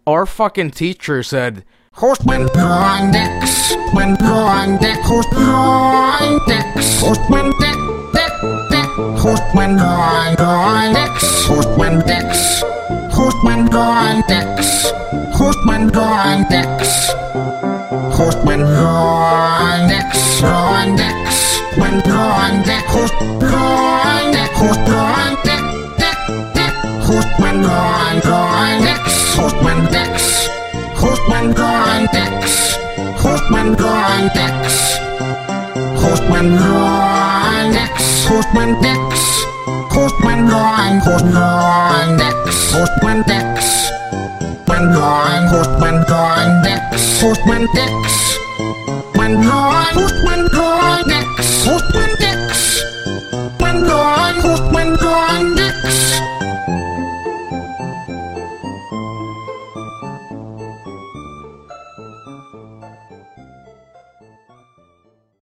our fucking teacher said, Horseman on decks, when on deck, horseman decks, horseman deck, horseman on decks, horseman decks, horseman on decks, horseman on decks, horseman on decks, when on deck, horseman on deck, horseman deck, horseman on decks, horseman decks. Horseman on decks, horseman on decks, horseman on decks, horseman decks, horseman on decks, horseman decks, horseman on decks, horseman decks, horseman on decks, horseman decks, horseman on decks.